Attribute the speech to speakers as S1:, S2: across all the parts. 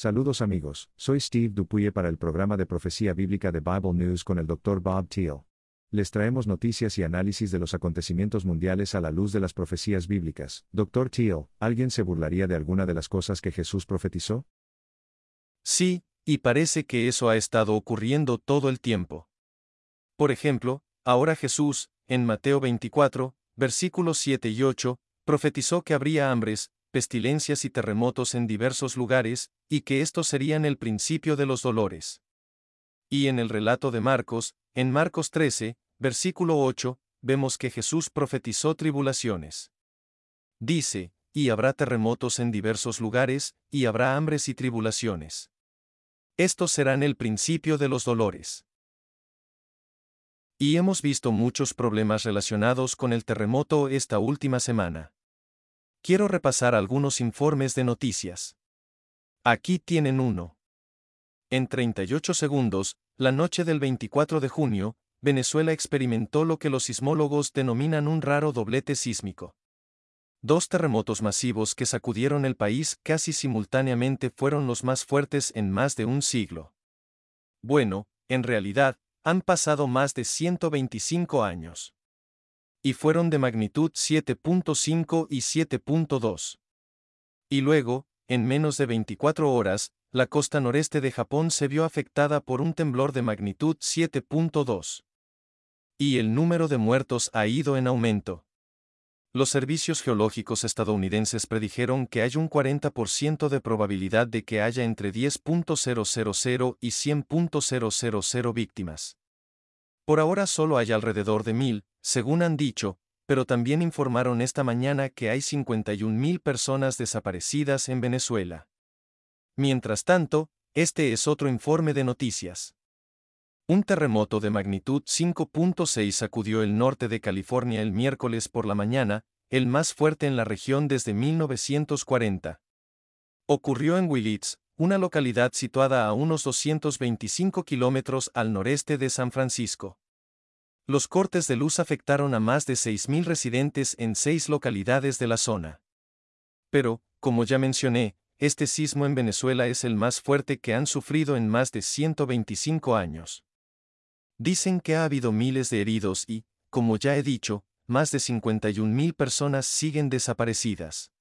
S1: Saludos amigos, soy Steve Dupuye para el programa de profecía bíblica de Bible News con el Dr. Bob Thiel. Les traemos noticias y análisis de los acontecimientos mundiales a la luz de las profecías bíblicas. Dr. Thiel, ¿alguien se burlaría de alguna de las cosas que Jesús profetizó?
S2: Sí, y parece que eso ha estado ocurriendo todo el tiempo. Por ejemplo, ahora Jesús, en Mateo 24, versículos 7 y 8, profetizó que habría hambres, pestilencias y terremotos en diversos lugares, y que estos serían el principio de los dolores. Y en el relato de Marcos, en Marcos 13, versículo 8, vemos que Jesús profetizó tribulaciones. Dice, y habrá terremotos en diversos lugares, y habrá hambres y tribulaciones. Estos serán el principio de los dolores. Y hemos visto muchos problemas relacionados con el terremoto esta última semana. Quiero repasar algunos informes de noticias. Aquí tienen uno. En 38 segundos, la noche del 24 de junio, Venezuela experimentó lo que los sismólogos denominan un raro doblete sísmico. Dos terremotos masivos que sacudieron el país casi simultáneamente fueron los más fuertes en más de un siglo. Bueno, en realidad, han pasado más de 125 años. Y fueron de magnitud 7.5 y 7.2. Y luego, en menos de 24 horas, la costa noreste de Japón se vio afectada por un temblor de magnitud 7.2. Y el número de muertos ha ido en aumento. Los servicios geológicos estadounidenses predijeron que hay un 40% de probabilidad de que haya entre 10.000 y 100.000 víctimas. Por ahora solo hay alrededor de 1.000, según han dicho, pero también informaron esta mañana que hay 51.000 personas desaparecidas en Venezuela. Mientras tanto, este es otro informe de noticias. Un terremoto de magnitud 5.6 sacudió el norte de California el miércoles por la mañana, el más fuerte en la región desde 1940. Ocurrió en Willits, una localidad situada a unos 225 kilómetros al noreste de San Francisco. Los cortes de luz afectaron a más de 6.000 residentes en 6 localidades de la zona. Pero, como ya mencioné, este sismo en Venezuela es el más fuerte que han sufrido en más de 125 años. Dicen que ha habido miles de heridos y, como ya he dicho, más de 51.000 personas siguen desaparecidas.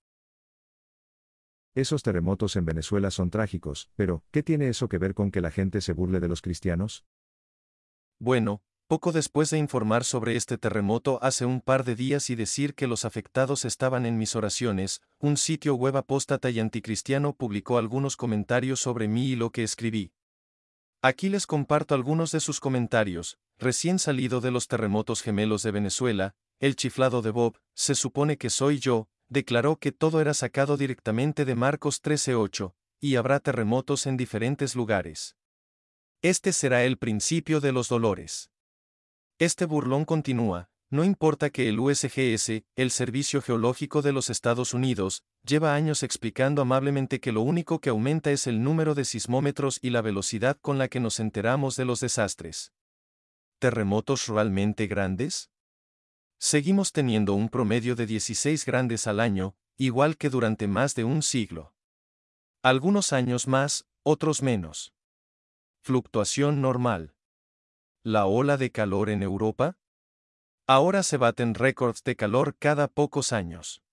S1: Esos terremotos en Venezuela son trágicos, pero, ¿qué tiene eso que ver con que la gente se burle de los cristianos?
S2: Bueno, poco después de informar sobre este terremoto hace un par de días y decir que los afectados estaban en mis oraciones, un sitio web apóstata y anticristiano publicó algunos comentarios sobre mí y lo que escribí. Aquí les comparto algunos de sus comentarios. Recién salido de los terremotos gemelos de Venezuela, el chiflado de Bob, se supone que soy yo, declaró que todo era sacado directamente de Marcos 13:8, y habrá terremotos en diferentes lugares. Este será el principio de los dolores. Este burlón continúa, no importa que el USGS, el Servicio Geológico de los Estados Unidos, lleva años explicando amablemente que lo único que aumenta es el número de sismómetros y la velocidad con la que nos enteramos de los desastres. ¿Terremotos realmente grandes? Seguimos teniendo un promedio de 16 grandes al año, igual que durante más de un siglo. Algunos años más, otros menos. Fluctuación normal. ¿La ola de calor en Europa? Ahora se baten récords de calor cada pocos años.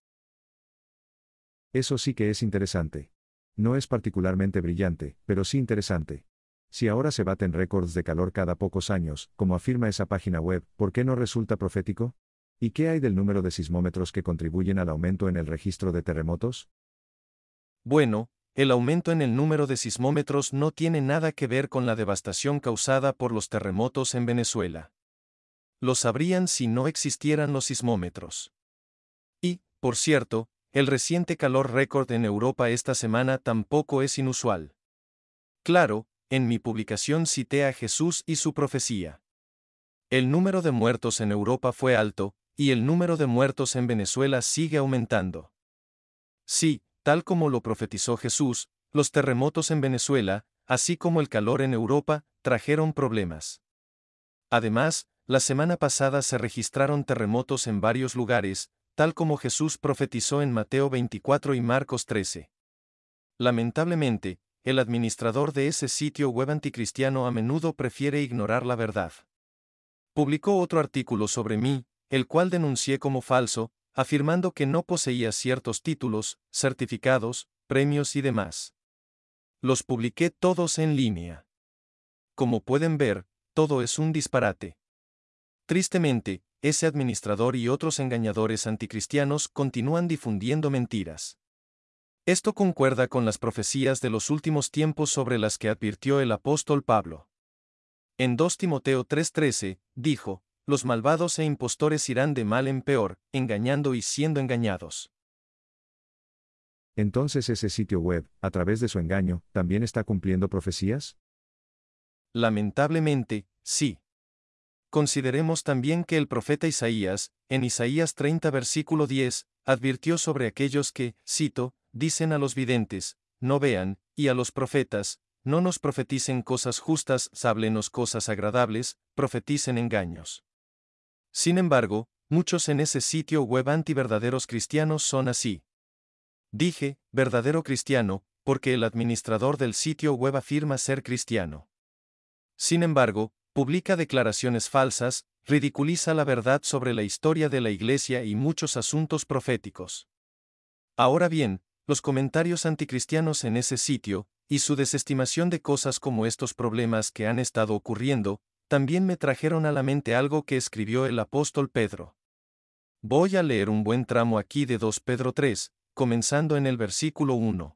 S1: Eso sí que es interesante. No es particularmente brillante, pero sí interesante. Si ahora se baten récords de calor cada pocos años, como afirma esa página web, ¿por qué no resulta profético? ¿Y qué hay del número de sismómetros que contribuyen al aumento en el registro de terremotos?
S2: Bueno, el aumento en el número de sismómetros no tiene nada que ver con la devastación causada por los terremotos en Venezuela. Lo sabrían si no existieran los sismómetros. Y, por cierto, el reciente calor récord en Europa esta semana tampoco es inusual. Claro, en mi publicación cité a Jesús y su profecía. El número de muertos en Europa fue alto, y el número de muertos en Venezuela sigue aumentando. Sí, tal como lo profetizó Jesús, los terremotos en Venezuela, así como el calor en Europa, trajeron problemas. Además, la semana pasada se registraron terremotos en varios lugares, tal como Jesús profetizó en Mateo 24 y Marcos 13. Lamentablemente, el administrador de ese sitio web anticristiano a menudo prefiere ignorar la verdad. Publicó otro artículo sobre mí, el cual denuncié como falso, afirmando que no poseía ciertos títulos, certificados, premios y demás. Los publiqué todos en línea. Como pueden ver, todo es un disparate. Tristemente, ese administrador y otros engañadores anticristianos continúan difundiendo mentiras. Esto concuerda con las profecías de los últimos tiempos sobre las que advirtió el apóstol Pablo. En 2 Timoteo 3:13, dijo, los malvados e impostores irán de mal en peor, engañando y siendo engañados.
S1: Entonces ese sitio web, a través de su engaño, ¿también está cumpliendo profecías?
S2: Lamentablemente, sí. Consideremos también que el profeta Isaías, en Isaías 30 versículo 10, advirtió sobre aquellos que, cito, dicen a los videntes, no vean, y a los profetas, no nos profeticen cosas justas, háblenos cosas agradables, profeticen engaños. Sin embargo, muchos en ese sitio web anti-verdaderos cristianos son así. Dije, verdadero cristiano, porque el administrador del sitio web afirma ser cristiano. Sin embargo, publica declaraciones falsas, ridiculiza la verdad sobre la historia de la Iglesia y muchos asuntos proféticos. Ahora bien, los comentarios anticristianos en ese sitio, y su desestimación de cosas como estos problemas que han estado ocurriendo, también me trajeron a la mente algo que escribió el apóstol Pedro. Voy a leer un buen tramo aquí de 2 Pedro 3, comenzando en el versículo 1.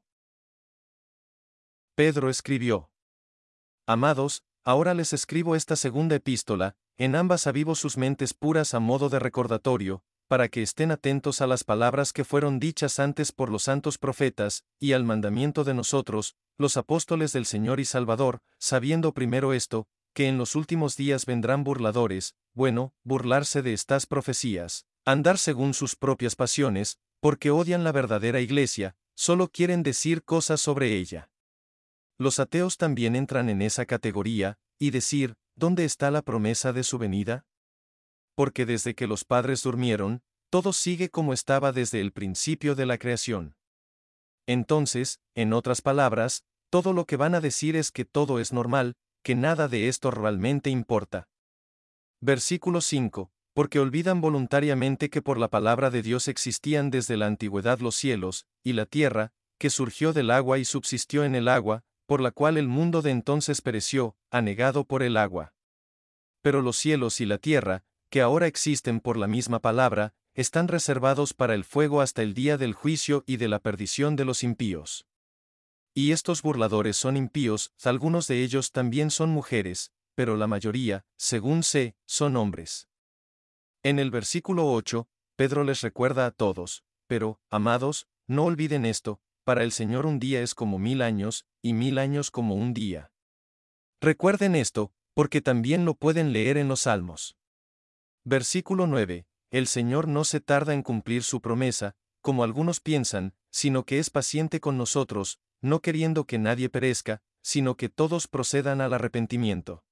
S2: Pedro escribió: Amados, ahora les escribo esta segunda epístola, en ambas avivo sus mentes puras a modo de recordatorio, para que estén atentos a las palabras que fueron dichas antes por los santos profetas, y al mandamiento de nosotros, los apóstoles del Señor y Salvador, sabiendo primero esto, que en los últimos días vendrán burladores, bueno, burlarse de estas profecías, andar según sus propias pasiones, porque odian la verdadera iglesia, solo quieren decir cosas sobre ella. Los ateos también entran en esa categoría, y decir, ¿dónde está la promesa de su venida? Porque desde que los padres durmieron, todo sigue como estaba desde el principio de la creación. Entonces, en otras palabras, todo lo que van a decir es que todo es normal, que nada de esto realmente importa. Versículo 5. Porque olvidan voluntariamente que por la palabra de Dios existían desde la antigüedad los cielos, y la tierra, que surgió del agua y subsistió en el agua, por la cual el mundo de entonces pereció, anegado por el agua. Pero los cielos y la tierra, que ahora existen por la misma palabra, están reservados para el fuego hasta el día del juicio y de la perdición de los impíos. Y estos burladores son impíos, algunos de ellos también son mujeres, pero la mayoría, según sé, son hombres. En el versículo 8, Pedro les recuerda a todos, pero, amados, no olviden esto, para el Señor un día es como 1000 años, y 1000 años como un día. Recuerden esto, porque también lo pueden leer en los Salmos. Versículo 9, el Señor no se tarda en cumplir su promesa, como algunos piensan, sino que es paciente con nosotros, no queriendo que nadie perezca, sino que todos procedan al arrepentimiento.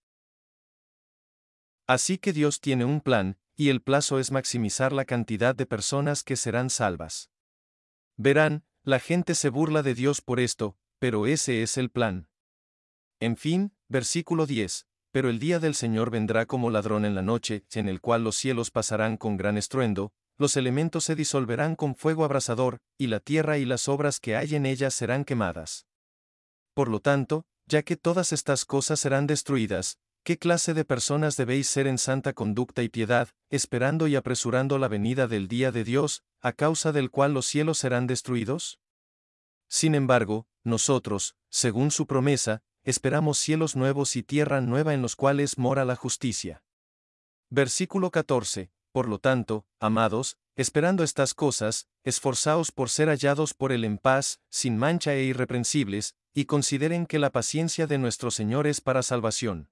S2: Así que Dios tiene un plan, y el plazo es maximizar la cantidad de personas que serán salvas. Verán, la gente se burla de Dios por esto, pero ese es el plan. En fin, versículo 10, pero el día del Señor vendrá como ladrón en la noche, en el cual los cielos pasarán con gran estruendo, los elementos se disolverán con fuego abrasador, y la tierra y las obras que hay en ella serán quemadas. Por lo tanto, ya que todas estas cosas serán destruidas, ¿qué clase de personas debéis ser en santa conducta y piedad, esperando y apresurando la venida del día de Dios, a causa del cual los cielos serán destruidos? Sin embargo, nosotros, según su promesa, esperamos cielos nuevos y tierra nueva en los cuales mora la justicia. Versículo 14. Por lo tanto, amados, esperando estas cosas, esforzaos por ser hallados por Él en paz, sin mancha e irreprensibles, y consideren que la paciencia de nuestro Señor es para salvación.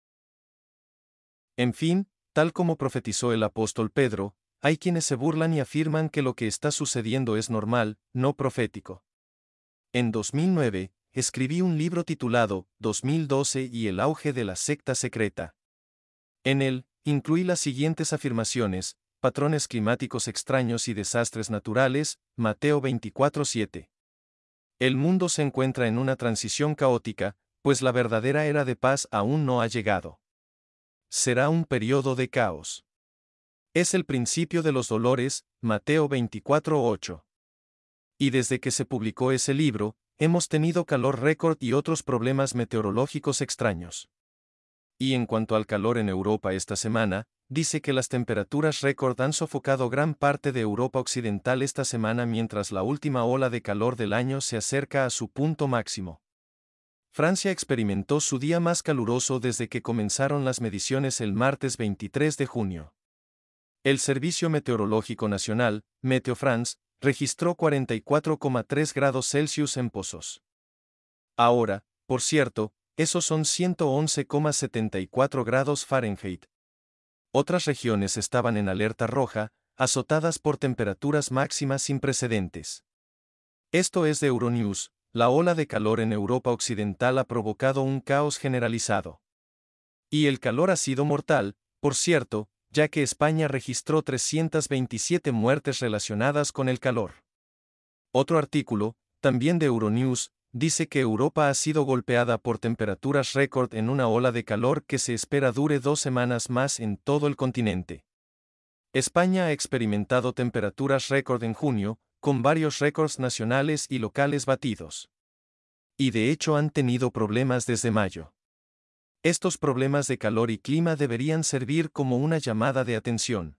S2: En fin, tal como profetizó el apóstol Pedro, hay quienes se burlan y afirman que lo que está sucediendo es normal, no profético. En 2009, escribí un libro titulado 2012 y el auge de la secta secreta. En él, incluí las siguientes afirmaciones: patrones climáticos extraños y desastres naturales, Mateo 24:7. El mundo se encuentra en una transición caótica, pues la verdadera era de paz aún no ha llegado. Será un periodo de caos. Es el principio de los dolores, Mateo 24:8. Y desde que se publicó ese libro, hemos tenido calor récord y otros problemas meteorológicos extraños. Y en cuanto al calor en Europa esta semana, dice que las temperaturas récord han sofocado gran parte de Europa Occidental esta semana mientras la última ola de calor del año se acerca a su punto máximo. Francia experimentó su día más caluroso desde que comenzaron las mediciones el martes 23 de junio. El Servicio Meteorológico Nacional, Meteo France, registró 44,3 grados Celsius en Pozos. Ahora, por cierto, esos son 111,74 grados Fahrenheit. Otras regiones estaban en alerta roja, azotadas por temperaturas máximas sin precedentes. Esto es de Euronews. La ola de calor en Europa Occidental ha provocado un caos generalizado. Y el calor ha sido mortal, por cierto, ya que España registró 327 muertes relacionadas con el calor. Otro artículo, también de Euronews, dice que Europa ha sido golpeada por temperaturas récord en una ola de calor que se espera dure 2 semanas más en todo el continente. España ha experimentado temperaturas récord en junio, con varios récords nacionales y locales batidos. Y de hecho han tenido problemas desde mayo. Estos problemas de calor y clima deberían servir como una llamada de atención.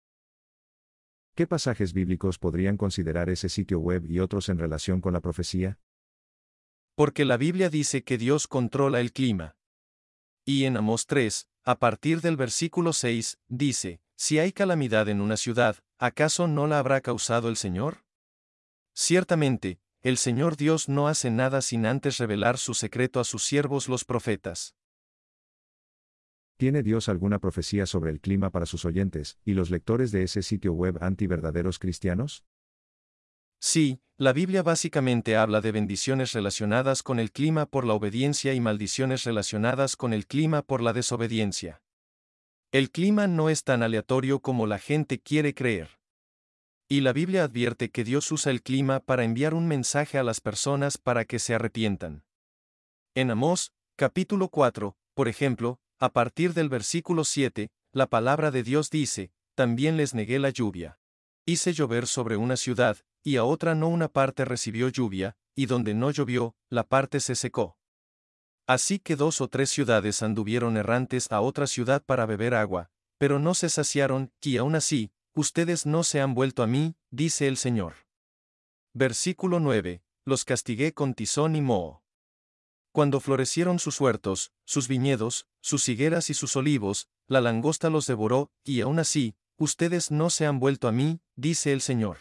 S1: ¿Qué pasajes bíblicos podrían considerar ese sitio web y otros en relación con la profecía?
S2: Porque la Biblia dice que Dios controla el clima. Y en Amós 3, a partir del versículo 6, dice, si hay calamidad en una ciudad, ¿acaso no la habrá causado el Señor? Ciertamente, el Señor Dios no hace nada sin antes revelar su secreto a sus siervos los profetas.
S1: ¿Tiene Dios alguna profecía sobre el clima para sus oyentes, y los lectores de ese sitio web anti-verdaderos cristianos?
S2: Sí, la Biblia básicamente habla de bendiciones relacionadas con el clima por la obediencia y maldiciones relacionadas con el clima por la desobediencia. El clima no es tan aleatorio como la gente quiere creer. Y la Biblia advierte que Dios usa el clima para enviar un mensaje a las personas para que se arrepientan. En Amós, capítulo 4, por ejemplo, a partir del versículo 7, la palabra de Dios dice, también les negué la lluvia. Hice llover sobre una ciudad, y a otra no una parte recibió lluvia, y donde no llovió, la parte se secó. Así que 2 o 3 ciudades anduvieron errantes a otra ciudad para beber agua, pero no se saciaron, y aún así, ustedes no se han vuelto a mí, dice el Señor. Versículo 9, los castigué con tizón y moho. Cuando florecieron sus huertos, sus viñedos, sus higueras y sus olivos, la langosta los devoró, y aún así, ustedes no se han vuelto a mí, dice el Señor.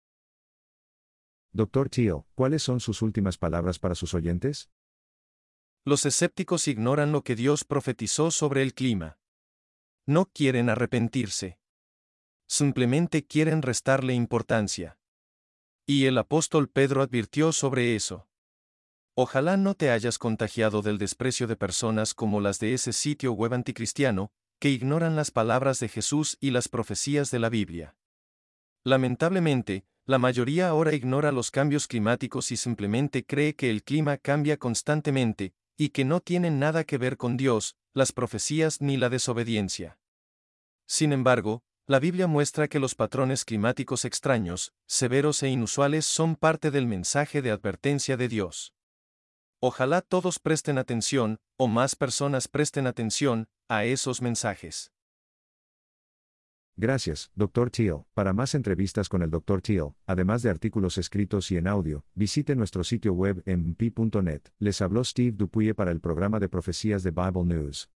S1: Dr. Teal, ¿cuáles son sus últimas palabras para sus oyentes?
S2: Los escépticos ignoran lo que Dios profetizó sobre el clima. No quieren arrepentirse. Simplemente quieren restarle importancia. Y el apóstol Pedro advirtió sobre eso. Ojalá no te hayas contagiado del desprecio de personas como las de ese sitio web anticristiano, que ignoran las palabras de Jesús y las profecías de la Biblia. Lamentablemente, la mayoría ahora ignora los cambios climáticos y simplemente cree que el clima cambia constantemente, y que no tienen nada que ver con Dios, las profecías ni la desobediencia. Sin embargo, la Biblia muestra que los patrones climáticos extraños, severos e inusuales son parte del mensaje de advertencia de Dios. Ojalá todos presten atención, o más personas presten atención, a esos mensajes.
S1: Gracias, Dr. Teal. Para más entrevistas con el Dr. Teal, además de artículos escritos y en audio, visite nuestro sitio web en mp.net. Les habló Steve Dupuy para el programa de profecías de Bible News.